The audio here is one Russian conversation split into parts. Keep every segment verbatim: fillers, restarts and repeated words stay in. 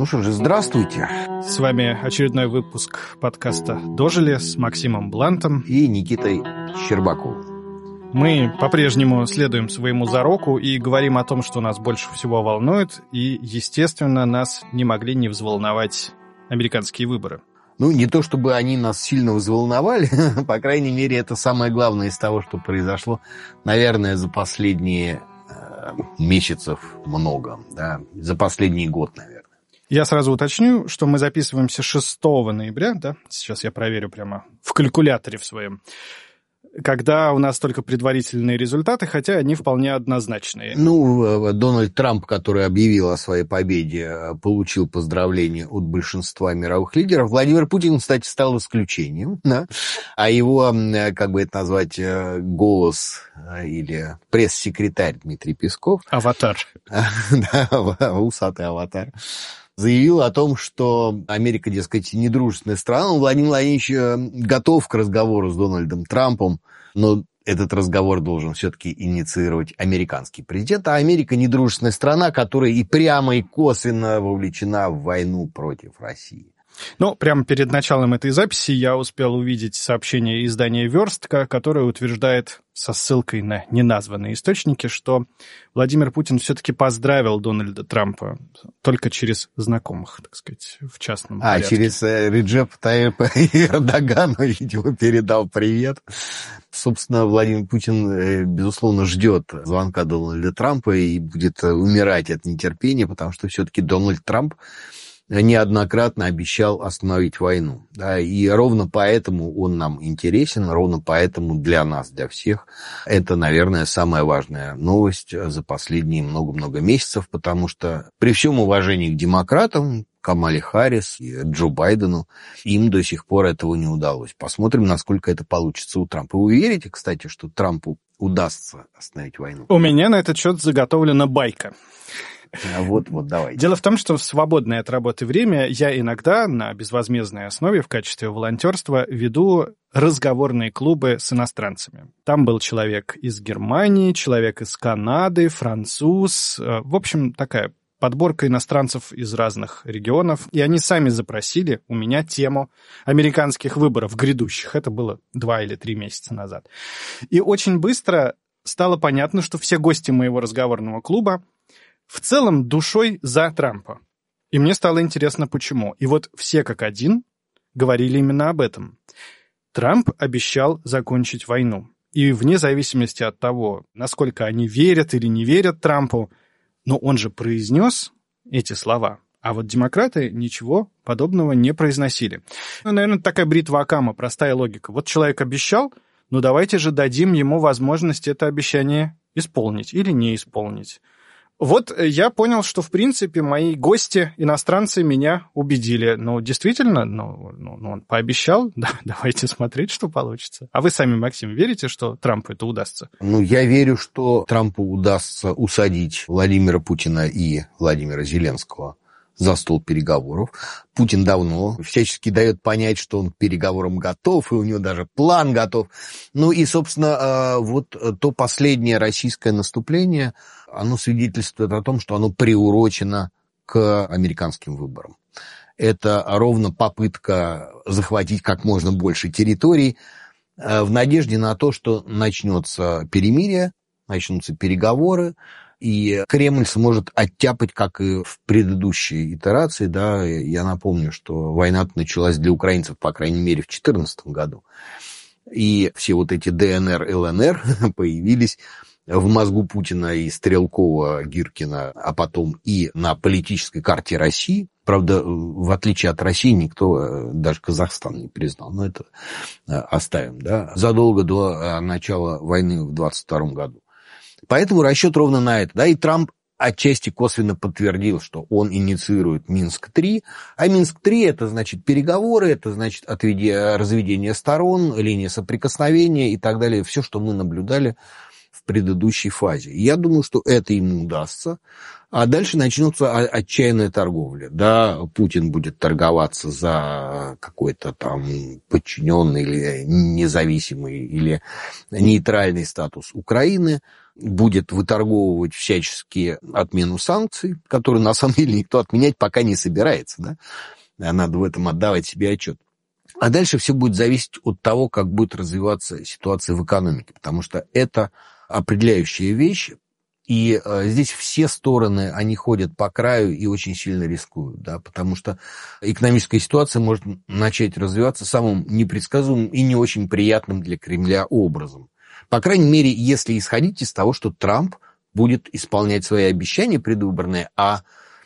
Ну что же, здравствуйте. С вами очередной выпуск подкаста «Дожили» с Максимом Блантом и Никитой Щербаковым. Мы по-прежнему следуем своему зароку и говорим о том, что нас больше всего волнует, и, естественно, нас не могли не взволновать американские выборы. Ну, не то чтобы они нас сильно взволновали, по крайней мере, это самое главное из того, что произошло, наверное, за последние э, месяцев много, да, за последний год, наверное. Я сразу уточню, что мы записываемся шестого ноября, да, сейчас я проверю прямо в калькуляторе в своем, когда у нас только предварительные результаты, хотя они вполне однозначные. Ну, Дональд Трамп, который объявил о своей победе, получил поздравления от большинства мировых лидеров. Владимир Путин, кстати, стал исключением, да? А его, как бы это назвать, голос или пресс-секретарь Дмитрий Песков... Аватар. Да, усатый аватар. Заявил о том, что Америка, дескать, недружественная страна. Владимир Владимирович готов к разговору с Дональдом Трампом, но этот разговор должен все-таки инициировать американский президент. А Америка недружественная страна, которая и прямо, и косвенно вовлечена в войну против России. Ну, прямо перед началом этой записи я успел увидеть сообщение издания «Верстка», которое утверждает со ссылкой на неназванные источники, что Владимир Путин все-таки поздравил Дональда Трампа только через знакомых, так сказать, в частном а, порядке. А, через э, Реджеп Тайипа Эрдогану, видимо, передал привет. Собственно, Владимир Путин, безусловно, ждет звонка Дональда Трампа и будет умирать от нетерпения, потому что все-таки Дональд Трамп неоднократно обещал остановить войну. Да, и ровно поэтому он нам интересен, ровно поэтому для нас, для всех, это, наверное, самая важная новость за последние много-много месяцев, потому что при всем уважении к демократам, Камале Харрис и Джо Байдену, им до сих пор этого не удалось. Посмотрим, насколько это получится у Трампа. Вы верите, кстати, что Трампу удастся остановить войну? У меня на этот счет заготовлена байка. Вот, вот, давайте. Дело в том, что в свободное от работы время я иногда на безвозмездной основе в качестве волонтерства веду разговорные клубы с иностранцами. Там был человек из Германии, человек из Канады, француз. В общем, такая подборка иностранцев из разных регионов. И они сами запросили у меня тему американских выборов грядущих. Это было два или три месяца назад. И очень быстро стало понятно, что все гости моего разговорного клуба в целом душой за Трампа. И мне стало интересно, почему. И вот все как один говорили именно об этом. Трамп обещал закончить войну. И вне зависимости от того, насколько они верят или не верят Трампу, но он же произнес эти слова. А вот демократы ничего подобного не произносили. Ну, наверное, такая бритва Оккама, простая логика. Вот человек обещал, ну давайте же дадим ему возможность это обещание исполнить или не исполнить. Вот я понял, что, в принципе, мои гости, иностранцы, меня убедили. Ну, действительно, ну, ну, он пообещал, да, давайте смотреть, что получится. А вы сами, Максим, верите, что Трампу это удастся? Ну, я верю, что Трампу удастся усадить Владимира Путина и Владимира Зеленского за стол переговоров. Путин давно всячески дает понять, что он к переговорам готов, и у него даже план готов. Ну и, собственно, вот то последнее российское наступление, оно свидетельствует о том, что оно приурочено к американским выборам. Это ровно попытка захватить как можно больше территорий в надежде на то, что начнется перемирие, начнутся переговоры, и Кремль сможет оттяпать, как и в предыдущей итерации, да, я напомню, что война началась для украинцев, по крайней мере, в две тысячи четырнадцатом году. И все вот эти ДНР, ЛНР появились в мозгу Путина и Стрелкова, Гиркина, а потом и на политической карте России. Правда, в отличие от России, никто даже Казахстан не признал. Но это оставим, да, задолго до начала войны в двадцать втором году. Поэтому расчет ровно на это. Да, и Трамп отчасти косвенно подтвердил, что он инициирует Минск три. А Минск три это значит переговоры, это значит отведение, разведение сторон, линия соприкосновения и так далее. Все, что мы наблюдали в предыдущей фазе. И я думаю, что это ему удастся. А дальше начнется отчаянная торговля. Да, Путин будет торговаться за какой-то там подчиненный или независимый или нейтральный статус Украины. будет выторговывать всячески отмену санкций, которые на самом деле никто отменять пока не собирается, да? Надо в этом отдавать себе отчет. А дальше все будет зависеть от того, как будет развиваться ситуация в экономике, потому что это определяющая вещь, и э, здесь все стороны, они ходят по краю и очень сильно рискуют, да, потому что экономическая ситуация может начать развиваться самым непредсказуемым и не очень приятным для Кремля образом. По крайней мере, если исходить из того, что Трамп будет исполнять свои обещания предвыборные, а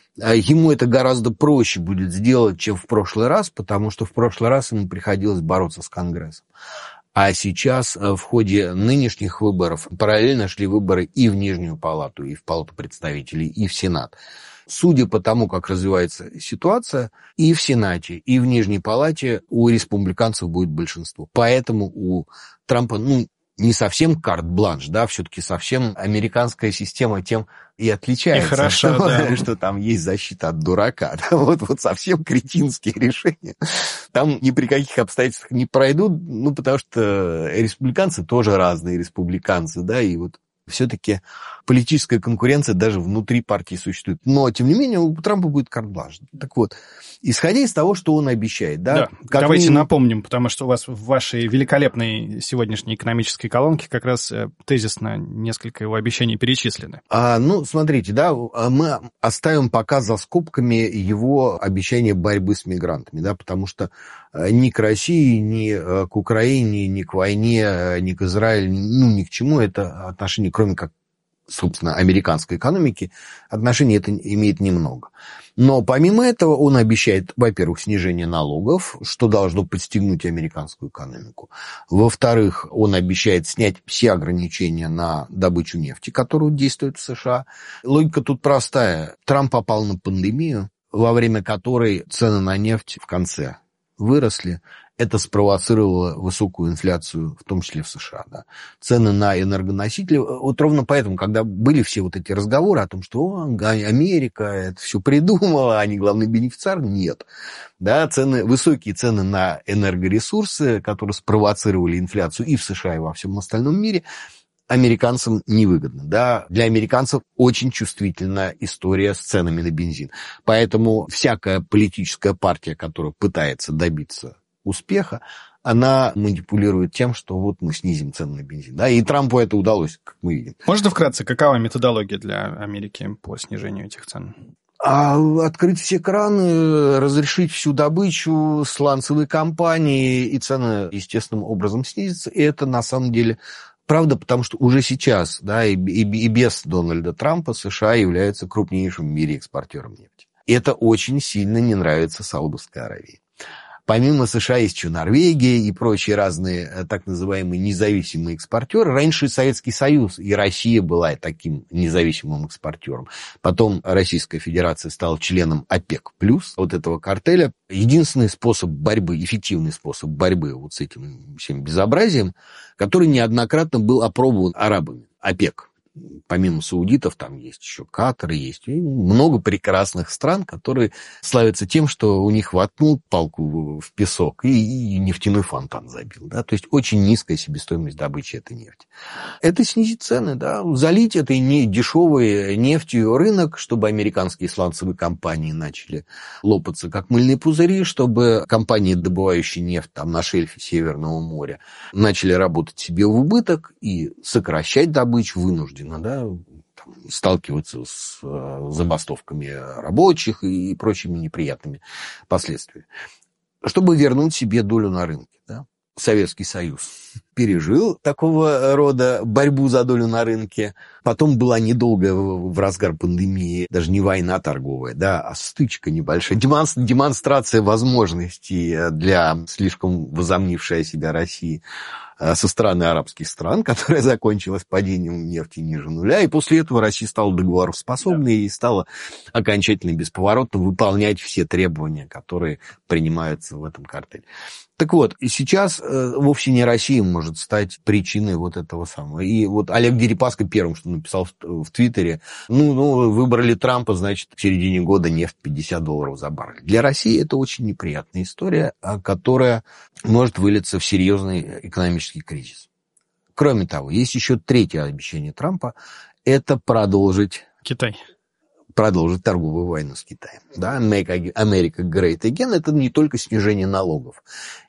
ему это гораздо проще будет сделать, чем в прошлый раз, потому что в прошлый раз ему приходилось бороться с Конгрессом. А сейчас в ходе нынешних выборов параллельно шли выборы и в Нижнюю палату, и в Палату представителей, и в Сенат. Судя по тому, как развивается ситуация, и в Сенате, и в Нижней палате у республиканцев будет большинство. Поэтому у Трампа, ну, не совсем карт-бланш, да, все-таки совсем американская система тем и отличается, и хорошо, что, да. что там есть защита от дурака. Да, вот, вот совсем кретинские решения. Там ни при каких обстоятельствах не пройдут, ну, потому что республиканцы тоже разные республиканцы, да, и вот все-таки политическая конкуренция даже внутри партии существует. Но, тем не менее, у Трампа будет карт-бланш. Так вот, исходя из того, что он обещает, да... да. Как давайте минимум... напомним, потому что у вас в вашей великолепной сегодняшней экономической колонке как раз тезисно несколько его обещаний перечислены. А, ну, смотрите, да, мы оставим пока за скобками его обещание борьбы с мигрантами, да, потому что ни к России, ни к Украине, ни к войне, ни к Израилю, ну, ни к чему это отношение, кроме как, собственно, американской экономики, отношение это имеет немного. Но помимо этого он обещает, во-первых, снижение налогов, что должно подстегнуть американскую экономику. Во-вторых, он обещает снять все ограничения на добычу нефти, которые действуют в США. Логика тут простая. Трамп попал на пандемию, во время которой цены на нефть в конце выросли. Это спровоцировало высокую инфляцию, в том числе в США. Да. Цены на энергоносители, вот ровно поэтому, когда были все вот эти разговоры о том, что о, Америка это все придумала, они главный бенефициар, нет. Да, цены, высокие цены на энергоресурсы, которые спровоцировали инфляцию и в США, и во всем остальном мире, американцам невыгодно. Да. Для американцев очень чувствительна история с ценами на бензин. Поэтому всякая политическая партия, которая пытается добиться успеха, она манипулирует тем, что вот мы снизим цены на бензин. Да, и Трампу это удалось, как мы видим. Можно вкратце, какова методология для Америки по снижению этих цен? А открыть все краны, разрешить всю добычу, сланцевые компании, и цены естественным образом снизятся. И это на самом деле правда, потому что уже сейчас, да, и, и, и без Дональда Трампа США является крупнейшим в мире экспортером нефти. И это очень сильно не нравится Саудовской Аравии. Помимо США есть еще Норвегия и прочие разные так называемые независимые экспортеры. Раньше Советский Союз и Россия была таким независимым экспортером. Потом Российская Федерация стала членом ОПЕК+, вот этого картеля. Единственный способ борьбы, эффективный способ борьбы вот с этим всем безобразием, который неоднократно был опробован арабами. ОПЕК. Помимо саудитов, там есть еще Катар, есть много прекрасных стран, которые славятся тем, что у них воткнул палку в песок и, и нефтяной фонтан забил. Да? То есть очень низкая себестоимость добычи этой нефти. Это снизит цены, да? Залить этой не дешевой нефтью рынок, чтобы американские сланцевые компании начали лопаться как мыльные пузыри, чтобы компании, добывающие нефть там, на шельфе Северного моря, начали работать себе в убыток и сокращать добычу вынужденно. Да, там, сталкиваться с э, забастовками рабочих и, и прочими неприятными последствиями. Чтобы вернуть себе долю на рынке. Да. Советский Союз пережил такого рода борьбу за долю на рынке. Потом была недолгая в разгар пандемии, даже не война торговая, да, а стычка небольшая, демонстрация возможностей для слишком возомнившей о себе России со стороны арабских стран, которая закончилась падением нефти ниже нуля. И после этого Россия стала договороспособной и стала окончательно бесповоротно выполнять все требования, которые принимаются в этом картеле. Так вот, и сейчас э, вовсе не Россия может стать причиной вот этого самого. И вот Олег Дерипаска первым, что написал в, в Твиттере, ну, ну, выбрали Трампа, значит, в середине года нефть пятьдесят долларов за баррель. Для России это очень неприятная история, которая может вылиться в серьезный экономический кризис. Кроме того, есть еще третье обещание Трампа – это продолжить... Китай. продолжить торговую войну с Китаем. Да? Make America Great Again – это не только снижение налогов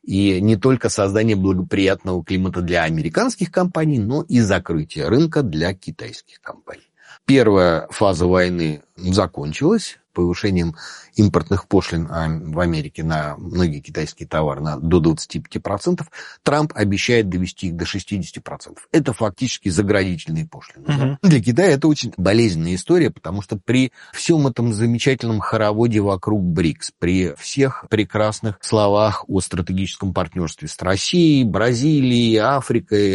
и не только создание благоприятного климата для американских компаний, но и закрытие рынка для китайских компаний. Первая фаза войны закончилась повышением импортных пошлин в Америке на многие китайские товары на, до двадцати пяти процентов. Трамп обещает довести их до шестидесяти процентов. Это фактически заградительные пошлины. Uh-huh. Да? Для Китая это очень болезненная история, потому что при всем этом замечательном хороводе вокруг БРИКС, при всех прекрасных словах о стратегическом партнерстве с Россией, Бразилией, Африкой,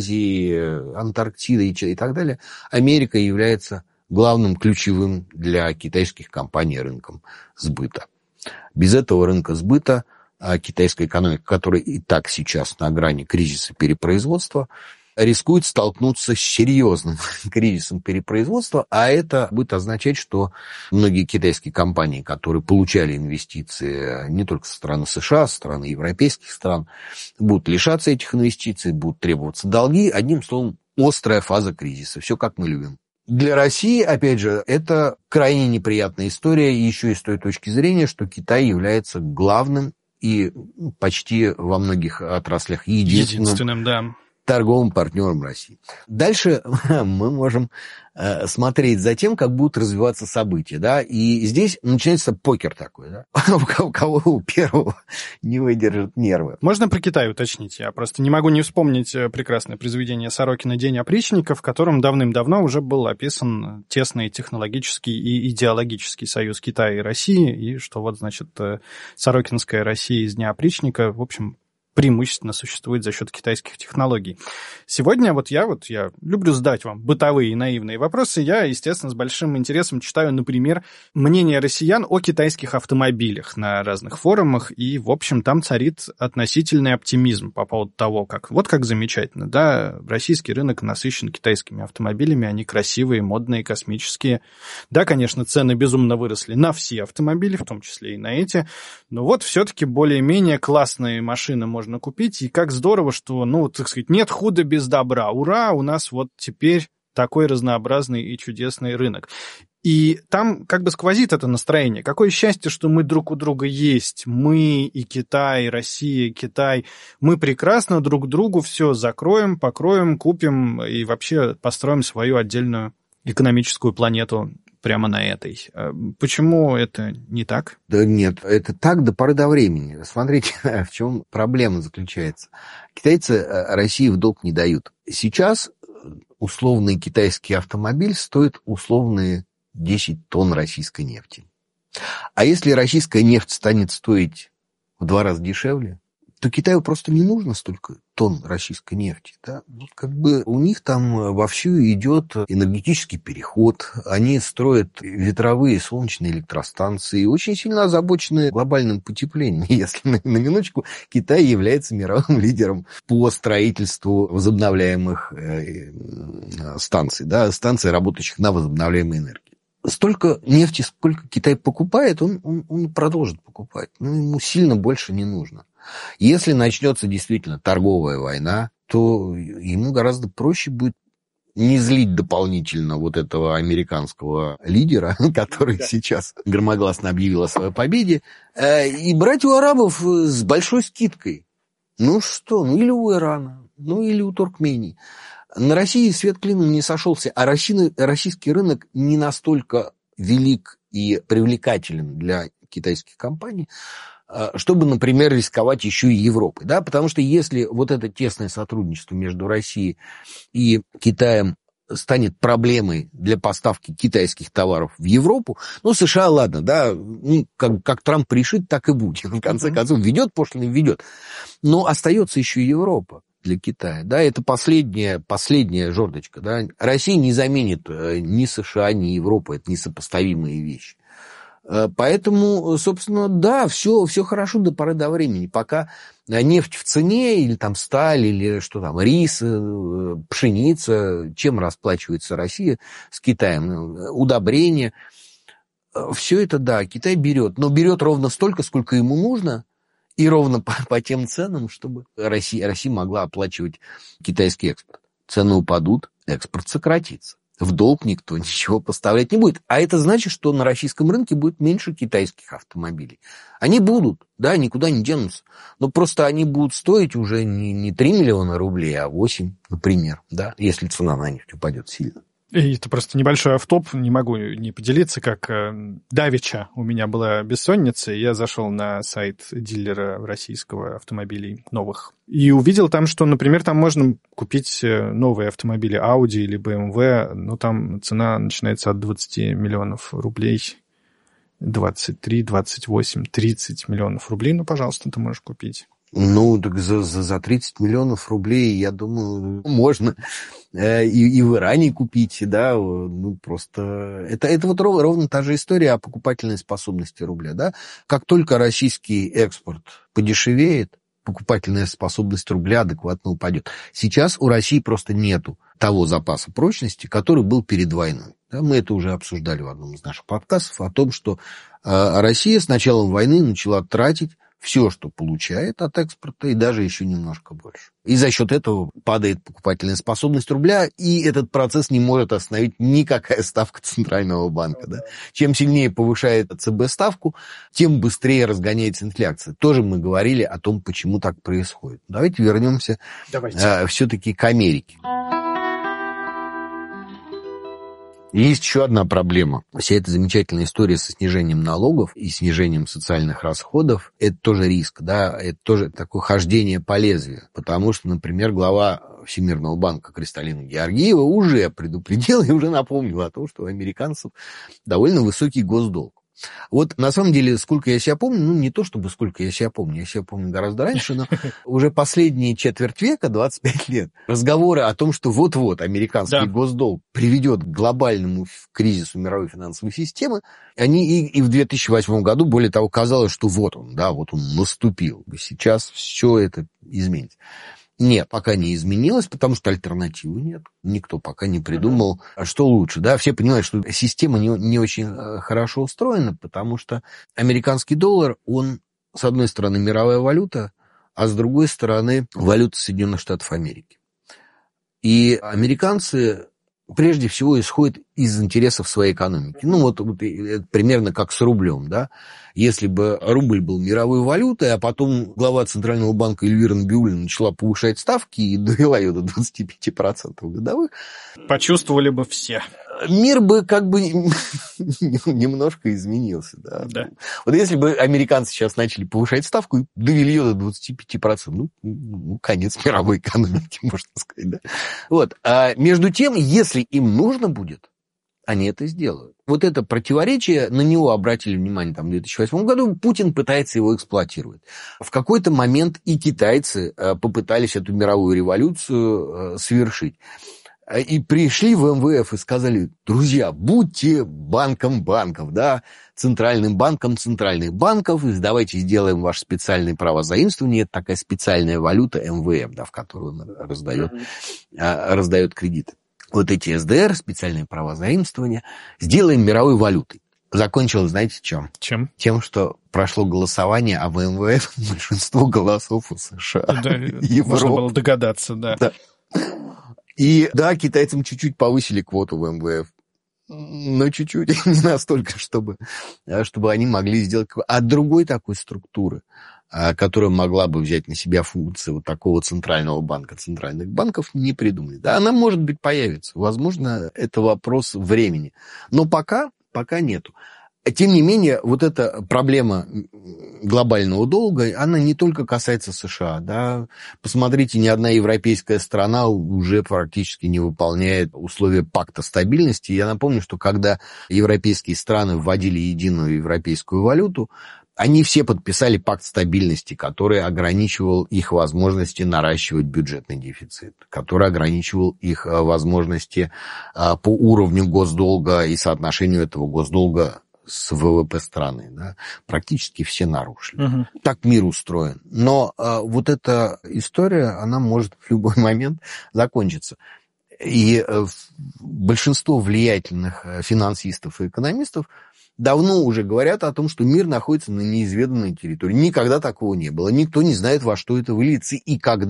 Азией, Антарктидой и так далее, Америка является главным ключевым для китайских компаний рынком сбыта. Без этого рынка сбыта китайская экономика, которая и так сейчас на грани кризиса перепроизводства, рискует столкнуться с серьезным кризисом перепроизводства, а это будет означать, что многие китайские компании, которые получали инвестиции не только со стороны США, со стороны европейских стран, будут лишаться этих инвестиций, будут требоваться долги. Одним словом, острая фаза кризиса. Все как мы любим. Для России, опять же, это крайне неприятная история, еще и с той точки зрения, что Китай является главным и почти во многих отраслях единственным, единственным да. торговым партнером России. Дальше мы можем э, смотреть за тем, как будут развиваться события. Да? И здесь начинается покер такой. Да? У кого у первого не выдержат нервы. Можно про Китай уточнить? Я просто не могу не вспомнить прекрасное произведение Сорокина «День опричника», в котором давным-давно уже был описан тесный технологический и идеологический союз Китая и России, и что вот, значит, Сорокинская Россия из «Дня опричника», в общем, преимущественно существует за счет китайских технологий. Сегодня вот я, вот я люблю задать вам бытовые и наивные вопросы. Я, естественно, с большим интересом читаю, например, мнение россиян о китайских автомобилях на разных форумах, и, в общем, там царит относительный оптимизм по поводу того, как вот как замечательно, да, российский рынок насыщен китайскими автомобилями, они красивые, модные, космические. Да, конечно, цены безумно выросли на все автомобили, в том числе и на эти, но вот все-таки более-менее классные машины можно можно купить, и как здорово, что, ну, так сказать, нет худа без добра. Ура, у нас вот теперь такой разнообразный и чудесный рынок. И там как бы сквозит это настроение. Какое счастье, что мы друг у друга есть. Мы и Китай, и Россия, и Китай. Мы прекрасно друг другу все закроем, покроем, купим и вообще построим свою отдельную экономическую планету прямо на этой. Почему это не так? Да нет, это так до поры до времени. Смотрите, в чем проблема заключается. Китайцы России в долг не дают. Сейчас условный китайский автомобиль стоит условные десять тонн российской нефти. А если российская нефть станет стоить в два раза дешевле, то Китаю просто не нужно столько тонн российской нефти. Да? Вот как бы у них там вовсю идет энергетический переход, они строят ветровые и солнечные электростанции, очень сильно озабочены глобальным потеплением. Если на, на минуточку Китай является мировым лидером по строительству возобновляемых э, станций, да, станций, работающих на возобновляемой энергии. Столько нефти, сколько Китай покупает, он, он, он продолжит покупать. Ну, ему сильно больше не нужно. Если начнется действительно торговая война, то ему гораздо проще будет не злить дополнительно вот этого американского лидера, который сейчас громогласно объявил о своей победе, и брать у арабов с большой скидкой. Ну что, ну или у Ирана, ну или у Туркмении. На России свет клином не сошелся, а российский рынок не настолько велик и привлекателен для китайских компаний, чтобы, например, рисковать еще и Европой. Да? Потому что если вот это тесное сотрудничество между Россией и Китаем станет проблемой для поставки китайских товаров в Европу, ну, США, ладно, да, ну, как, как Трамп решит, так и будет. В конце концов, ведет пошлины, ведет. Но остается еще и Европа для Китая. Да? Это последняя, последняя жердочка. Да? Россия не заменит ни США, ни Европу. Это несопоставимые вещи. Поэтому, собственно, да, все, все хорошо до поры до времени. Пока нефть в цене, или там сталь, или что там, рис, пшеница, чем расплачивается Россия с Китаем, удобрения. Все это, да, Китай берет. Но берет ровно столько, сколько ему нужно, и ровно по, по тем ценам, чтобы Россия, Россия могла оплачивать китайский экспорт. цены упадут, экспорт сократится. В долг никто ничего поставлять не будет. А это значит, что на российском рынке будет меньше китайских автомобилей. Они будут, да, никуда не денутся. Но просто они будут стоить уже не, не три миллиона рублей, а восемь, например, да, если цена на нефть упадет сильно. И это просто небольшой автоп, не могу не поделиться, как э, давеча у меня была бессонница, и я зашел на сайт дилера российского автомобилей новых и увидел там, что, например, там можно купить новые автомобили Audi или бэ эм вэ, но там цена начинается от двадцати миллионов рублей, двадцать три, двадцать восемь, тридцать миллионов рублей, ну, пожалуйста, ты можешь купить. Ну, так за, за, за тридцать миллионов рублей, я думаю, можно э, и, и в Иране купить, да, ну, просто... Это, это вот ровно, ровно та же история о покупательной способности рубля, да. Как только российский экспорт подешевеет, покупательная способность рубля адекватно упадет. Сейчас у России просто нету того запаса прочности, который был перед войной. Да, мы это уже обсуждали в одном из наших подкастов о том, что э, Россия с началом войны начала тратить все, что получает от экспорта, и даже еще немножко больше. И за счет этого падает покупательная способность рубля, и этот процесс не может остановить никакая ставка Центрального банка. Да? Чем сильнее повышает ЦБ ставку, тем быстрее разгоняется инфляция. Тоже мы говорили о том, почему так происходит. Давайте вернемся Давайте. А, все-таки к Америке. Есть еще одна проблема. Вся эта замечательная история со снижением налогов и снижением социальных расходов – это тоже риск, да, это тоже такое хождение по лезвию. Потому что, например, глава Всемирного банка Кристалина Георгиева уже предупредила и уже напомнила о том, что у американцев довольно высокий госдолг. Вот на самом деле, сколько я себя помню, ну не то чтобы сколько я себя помню, я себя помню гораздо раньше, но уже последние четверть века, двадцать пять лет, разговоры о том, что вот-вот американский да. госдолг приведет к глобальному кризису мировой финансовой системы, они и, и в две тысячи восьмом году, более того, казалось, что вот он, да, вот он наступил. Сейчас все это изменится. Нет, пока не изменилось, потому что альтернативы нет. Никто пока не придумал, uh-huh. что лучше. Да? Все понимают, что система не, не очень хорошо устроена, потому что американский доллар, он, с одной стороны, мировая валюта, а с другой стороны, валюта Соединенных Штатов Америки. И американцы прежде всего исходят из интересов своей экономики. Ну, вот, вот примерно как с рублем, да. Если бы рубль был мировой валютой, а потом глава Центрального банка Эльвира Набиуллина начала повышать ставки и довела ее до двадцати пяти процентов годовых, почувствовали бы все. Мир бы как бы немножко изменился. Да. Да. Вот если бы американцы сейчас начали повышать ставку и довели ее до двадцати пяти процентов, ну, ну, конец мировой экономики, можно сказать. Да. Вот. А между тем, если им нужно будет, они это сделают. Вот это противоречие, на него обратили внимание там, в две тысячи восьмом году, Путин пытается его эксплуатировать. В какой-то момент и китайцы попытались эту мировую революцию совершить. И пришли в эм вэ эф и сказали: друзья, будьте банком банков, да, центральным банком центральных банков, и давайте сделаем ваше специальное право заимствования. Это такая специальная валюта эм вэ эф, да, в которую он раздает, mm-hmm. раздает кредиты. Вот эти эс дэ эр, специальные права заимствования, сделаем мировой валютой. Закончилось, знаете, чем? Чем? Тем, что прошло голосование, а в эм вэ эф большинство голосов у США. Да, можно было догадаться, да. да. И да, китайцам чуть-чуть повысили квоту в эм вэ эф. Но чуть-чуть, не настолько, чтобы, чтобы они могли сделать... А другой такой структуры, которая могла бы взять на себя функции вот такого центрального банка, центральных банков, не придумали. Да, она, может быть, появится. Возможно, это вопрос времени. Но пока, пока нету. Тем не менее, вот эта проблема глобального долга, она не только касается США. Да? Посмотрите, ни одна европейская страна уже практически не выполняет условия пакта стабильности. Я напомню, что когда европейские страны вводили единую европейскую валюту, они все подписали пакт стабильности, который ограничивал их возможности наращивать бюджетный дефицит, который ограничивал их возможности по уровню госдолга и соотношению этого госдолга с вэ вэ пэ страны. Да, практически все нарушили. Угу. Так мир устроен. Но а, вот эта история, она может в любой момент закончиться. И а, большинство влиятельных финансистов и экономистов давно уже говорят о том, что мир находится на неизведанной территории. Никогда такого не было. Никто не знает, во что это выльется и когда.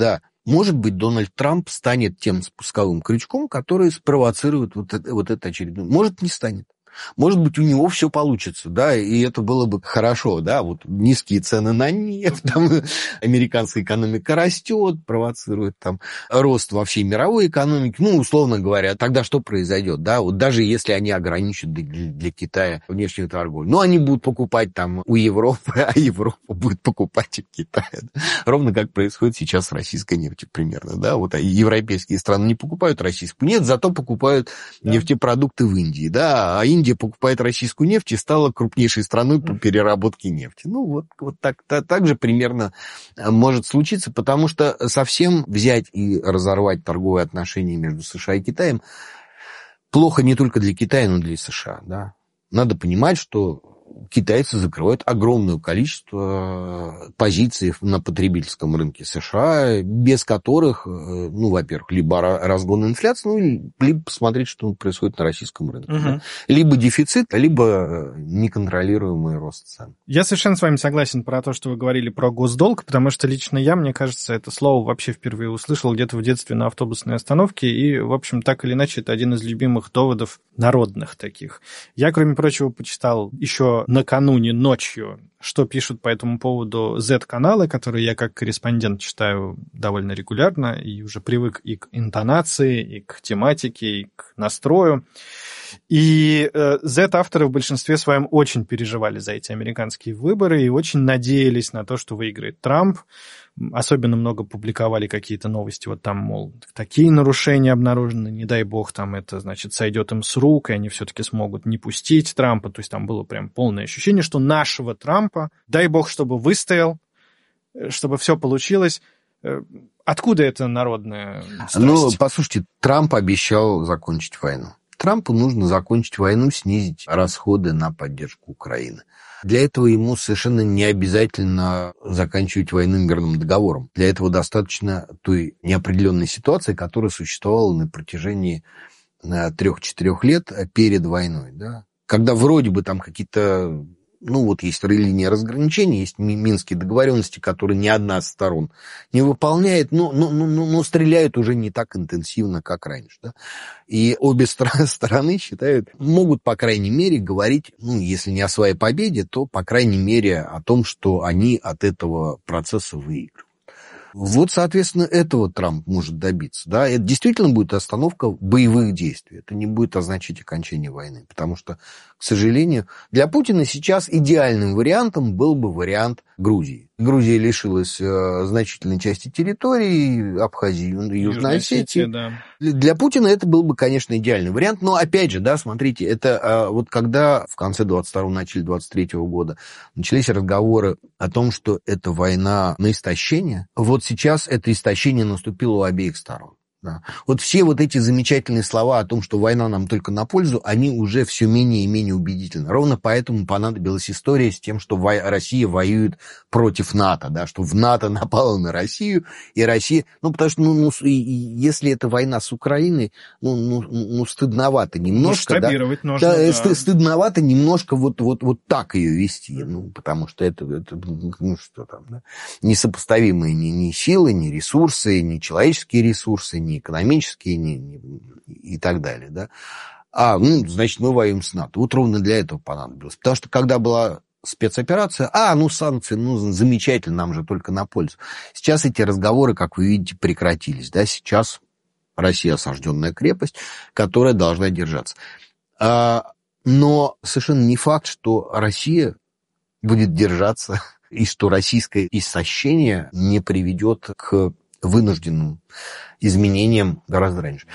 может быть, Дональд Трамп станет тем спусковым крючком, который спровоцирует вот это, вот это очередное. Может, не станет. Может быть, у него все получится, да, и это было бы хорошо, да, вот низкие цены на нефть, там, американская экономика растет, провоцирует там рост во всей мировой экономике, ну, условно говоря, тогда что произойдет, да, вот даже если они ограничат для, для Китая внешнюю торговлю, ну, они будут покупать там у Европы, а Европа будет покупать у Китая, да? Ровно как происходит сейчас с российской нефтью примерно, да, вот европейские страны не покупают российскую нефть, зато покупают да. нефтепродукты в Индии, да, а Индия покупает российскую нефть и стала крупнейшей страной по переработке нефти. Ну, вот, вот так, так, так же примерно может случиться, потому что совсем взять и разорвать торговые отношения между США и Китаем плохо не только для Китая, но и для США. Да? Надо понимать, что китайцы закрывают огромное количество позиций на потребительском рынке США, без которых, ну, во-первых, либо разгон инфляции, ну, либо посмотреть, что происходит на российском рынке. Угу. Да? Либо дефицит, либо неконтролируемый рост цен. Я совершенно с вами согласен про то, что вы говорили про госдолг, потому что лично я, мне кажется, это слово вообще впервые услышал где-то в детстве на автобусной остановке, и, в общем, так или иначе, это один из любимых доводов народных таких. Я, кроме прочего, почитал еще накануне ночью, что пишут по этому поводу зет-каналы, которые я как корреспондент читаю довольно регулярно, и уже привык и к интонации, и к тематике, и к настрою. И э, зет-авторы в большинстве своем очень переживали за эти американские выборы и очень надеялись на то, что выиграет Трамп. Особенно много публиковали какие-то новости, вот там, мол, такие нарушения обнаружены, не дай бог, там это, значит, сойдет им с рук, и они все-таки смогут не пустить Трампа. То есть там было прям полное ощущение, что нашего Трампа, дай бог, чтобы выстоял, чтобы все получилось. Откуда это народная страсть? Ну, послушайте, Трамп обещал закончить войну. Трампу нужно закончить войну, снизить расходы на поддержку Украины. Для этого ему совершенно не обязательно заканчивать войну мирным договором. Для этого достаточно той неопределенной ситуации, которая существовала на протяжении трех-четырех лет перед войной. Да? Когда вроде бы там какие-то... Ну, вот есть линия разграничения, есть минские договоренности, которые ни одна из сторон не выполняет, но, но, но, но стреляют уже не так интенсивно, как раньше. Да? И обе стороны считают, могут, по крайней мере, говорить, ну, если не о своей победе, то, по крайней мере, о том, что они от этого процесса выигрывают. Вот, соответственно, этого Трамп может добиться. Да? Это действительно будет остановка боевых действий. Это не будет означать окончание войны. Потому что, к сожалению, для Путина сейчас идеальным вариантом был бы вариант Грузии. Грузия лишилась э, значительной части территории, Абхазии, Южной, Южной Осетии. Да. Для Путина это был бы, конечно, идеальный вариант. Но, опять же, да, смотрите, это э, вот когда в конце двадцать второго, начале двадцать третьего года начались разговоры о том, что это война на истощение, вот сейчас это истощение наступило у обеих сторон. Да. Вот все вот эти замечательные слова о том, что война нам только на пользу, они уже все менее и менее убедительны. Ровно поэтому понадобилась история с тем, что Россия воюет против НАТО, да, что в НАТО напала на Россию, и Россия... Ну, потому что, ну, ну если это война с Украиной, ну, ну, ну стыдновато немножко. Масштабировать да, нужно, да, да. Стыдновато немножко вот, вот, вот так ее вести, ну, потому что это, это ну, что там, да, несопоставимые ни, ни силы, ни ресурсы, ни человеческие ресурсы, ни экономические, ни, ни, и так далее, да. А, ну, значит, мы воюем с НАТО. Вот ровно для этого понадобилось. Потому что, когда была спецоперация, а, ну, санкции, ну, замечательно, нам же только на пользу. Сейчас эти разговоры, как вы видите, прекратились, да. Сейчас Россия осажденная крепость, которая должна держаться. А, но совершенно не факт, что Россия будет держаться, и что российское истощение не приведет к вынужденным изменениям гораздо раньше.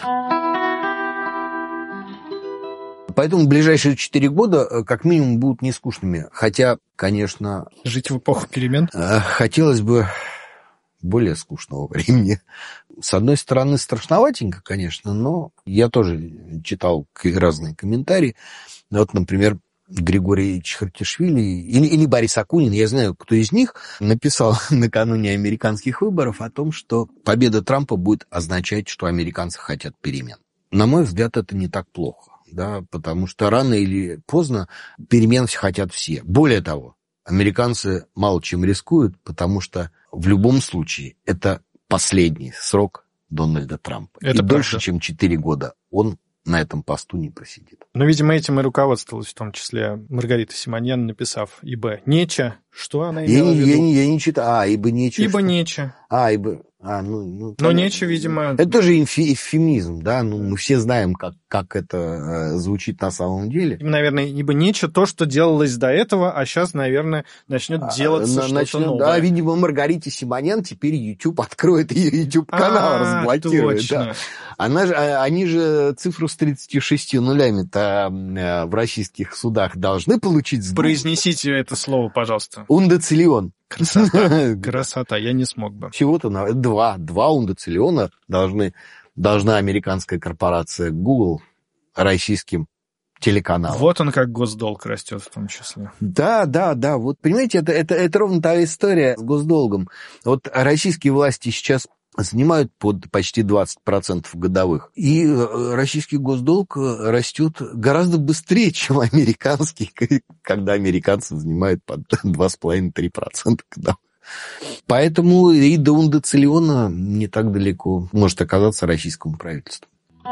Поэтому ближайшие четыре года как минимум будут нескучными. Хотя, конечно... Жить в эпоху перемен? Хотелось бы более скучного времени. С одной стороны, страшноватенько, конечно, но я тоже читал разные комментарии. Вот, например, Григорий Чхартишвили или, или Борис Акунин, я знаю, кто из них, написал накануне американских выборов о том, что победа Трампа будет означать, что американцы хотят перемен. На мой взгляд, это не так плохо, да, потому что рано или поздно перемен хотят все. Более того, американцы мало чем рискуют, потому что в любом случае это последний срок Дональда Трампа. Это и правда. Дольше, чем четыре года он на этом посту не просидит. Но, видимо, этим и руководствовалась в том числе Маргарита Симоньян, написав «Ибо нече». Что она имела я, в виду? Я, я, я не читаю. А, ибо нече. Ибо что? нече. А, ибо... А, ну, ну, Но понятно. нече, видимо... Это тоже эвфи- эвфемизм, да? Ну, мы все знаем, как, как это э, звучит на самом деле. Наверное, ибо нече то, что делалось до этого, а сейчас, наверное, начнет делаться а, что-то начнет, новое. Да, видимо, Маргарите Симоньян теперь YouTube откроет, ее YouTube-канал а, разблокирует. Точно. Да. Она же, они же цифру с тридцатью шестью нулями-то в российских судах должны получить с... Произнесите это слово, пожалуйста. Ундециллион. Красота, красота, я не смог бы. Всего-то на два, два ундециллиона должны, должна американская корпорация Google российским телеканалам. Вот он как госдолг растет в том числе. Да, да, да. Вот понимаете, это, это, это ровно та история с госдолгом. Вот российские власти сейчас занимают под почти двадцать процентов годовых. И российский госдолг растет гораздо быстрее, чем американский, когда американцы занимают под два с половиной - три процента годовых. Поэтому и до ундециллиона не так далеко может оказаться российскому правительству.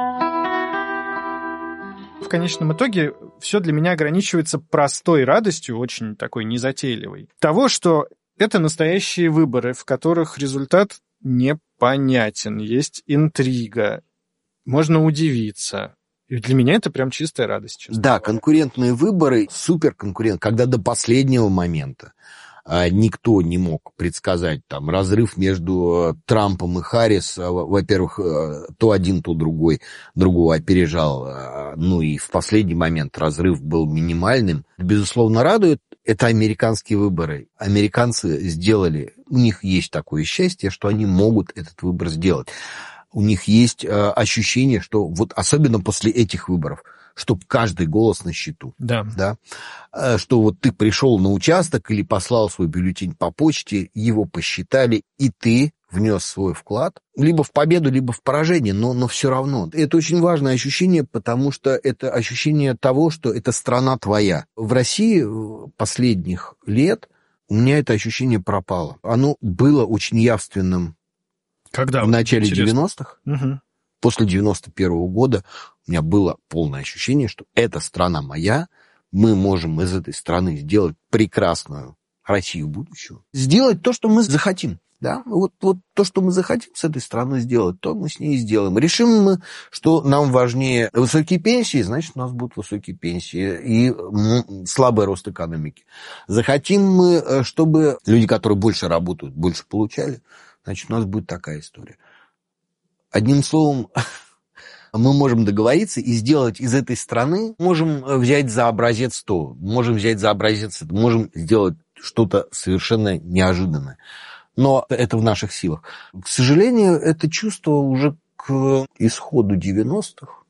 В конечном итоге все для меня ограничивается простой радостью, очень такой незатейливой, того, что это настоящие выборы, в которых результат непонятен, есть интрига, можно удивиться. И для меня это прям чистая радость. Честно да, говоря. Конкурентные выборы, суперконкурент, когда до последнего момента никто не мог предсказать там разрыв между Трампом и Харрис. Во-первых, то один, то другой другого опережал. Ну и в последний момент разрыв был минимальным. Безусловно, радует. Это американские выборы. Американцы сделали, у них есть такое счастье, что они могут этот выбор сделать. У них есть ощущение, что вот особенно после этих выборов, чтобы каждый голос на счету. Да. Да? Что вот ты пришел на участок или послал свой бюллетень по почте, его посчитали, и ты внес свой вклад либо в победу, либо в поражение, но, но все равно. Это очень важное ощущение, потому что это ощущение того, что эта страна твоя. В России последних лет у меня это ощущение пропало. Оно было очень явственным Когда? в начале Интересно. девяностых. Угу. После девяносто первого года у меня было полное ощущение, что эта страна моя, мы можем из этой страны сделать прекрасную Россию будущего. Сделать то, что мы захотим. Да? Вот, вот то, что мы захотим с этой страной сделать, то мы с ней сделаем. Решим мы, что нам важнее высокие пенсии, значит, у нас будут высокие пенсии и слабый рост экономики. Захотим мы, чтобы люди, которые больше работают, больше получали, значит, у нас будет такая история. Одним словом, мы можем договориться и сделать из этой страны, можем взять за образец то, можем взять за образец это, можем сделать что-то совершенно неожиданное. Но это в наших силах. К сожалению, это чувство уже к исходу девяностых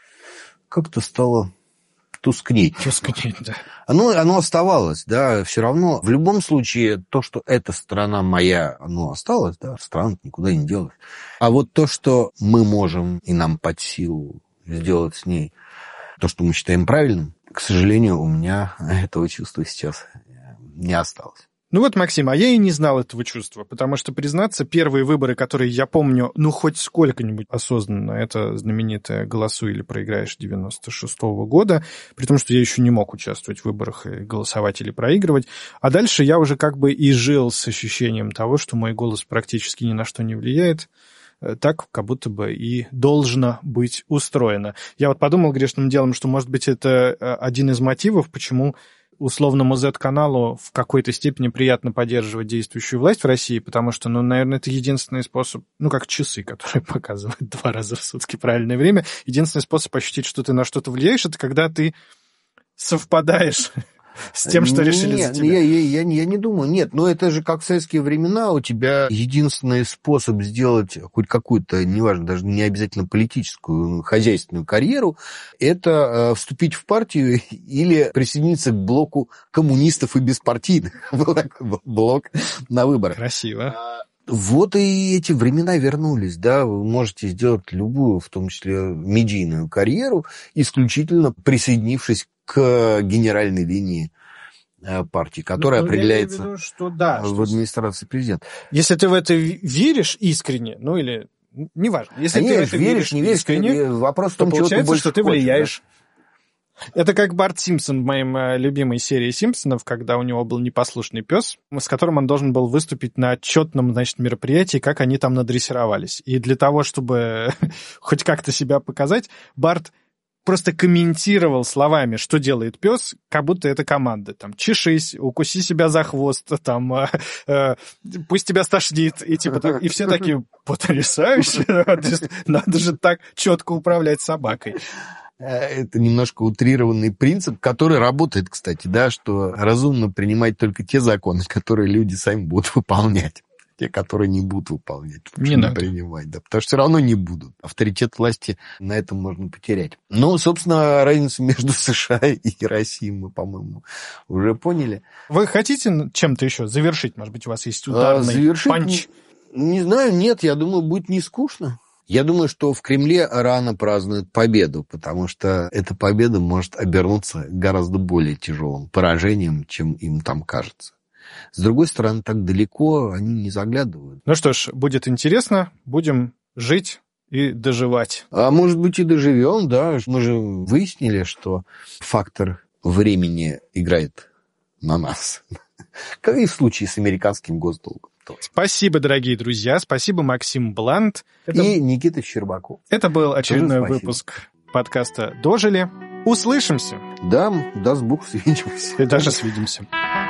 как-то стало тускнеть. Тускнеть, да. Оно, оно оставалось, да, все равно. В любом случае, то, что эта страна моя, оно осталось, да, страна никуда не делась. А вот то, что мы можем и нам под силу сделать с ней, то, что мы считаем правильным, к сожалению, у меня этого чувства сейчас не осталось. Ну вот, Максим, а я и не знал этого чувства, потому что, признаться, первые выборы, которые я помню, ну, хоть сколько-нибудь осознанно, это знаменитое «Голосуй или проиграешь» девяносто шестого года, при том, что я еще не мог участвовать в выборах и голосовать или проигрывать. А дальше я уже как бы и жил с ощущением того, что мой голос практически ни на что не влияет. Так, как будто бы и должно быть устроено. Я вот подумал грешным делом, что, может быть, это один из мотивов, почему условному зет-каналу в какой-то степени приятно поддерживать действующую власть в России, потому что, ну, наверное, это единственный способ, ну, как часы, которые показывают два раза в сутки правильное время, единственный способ ощутить, что ты на что-то влияешь, это когда ты совпадаешь с тем, что решили нет, за тебя. Я, я, я, я не думаю, нет, но это же как в советские времена, у тебя единственный способ сделать хоть какую-то, неважно, даже не обязательно политическую, хозяйственную карьеру, это э, вступить в партию или присоединиться к блоку коммунистов и беспартийных. Был такой блок на выборах. Красиво. Вот и эти времена вернулись, да, вы можете сделать любую, в том числе медийную карьеру, исключительно присоединившись к генеральной линии партии, которая ну, определяется виду, что, да, в что... администрации президента. Если ты в это веришь искренне, ну или неважно, если Конечно, ты в это веришь, веришь не веришь, искренне, вопрос в то том, получается, чего ты что ты хочешь, влияешь. Да? Это как Барт Симпсон в моей любимой серии «Симпсонов», когда у него был непослушный пес, с которым он должен был выступить на отчетном, значит, мероприятии, как они там надрессировались. И для того, чтобы хоть как-то себя показать, Барт просто комментировал словами, что делает пес, как будто это команда. Там, чешись, укуси себя за хвост, там, э, э, пусть тебя стошнит. И, типа, так, и все такие, потрясающе, надо же так четко управлять собакой. Это немножко утрированный принцип, который работает, кстати, да, что разумно принимать только те законы, которые люди сами будут выполнять. Те, которые не будут выполнять, не, не надо принимать, да, потому что все равно не будут. Авторитет власти на этом можно потерять. Ну, собственно, разницу между США и Россией мы, по-моему, уже поняли. Вы хотите чем-то еще завершить? Может быть, у вас есть ударный а, завершить, панч? Не, не знаю, нет, я думаю, будет не скучно. Я думаю, что в Кремле рано празднуют победу, потому что эта победа может обернуться гораздо более тяжелым поражением, чем им там кажется. С другой стороны, так далеко они не заглядывают. Ну что ж, будет интересно, будем жить и доживать. А может быть и доживем, да. Мы же выяснили, что фактор времени играет на нас. Как и в случае с американским госдолгом. Спасибо, дорогие друзья. Спасибо, Максим Блант. Это... И Никита Щербаков. Это был очередной выпуск подкаста «Дожили». Услышимся. Да, даст Бог, свидимся. И даже свидимся.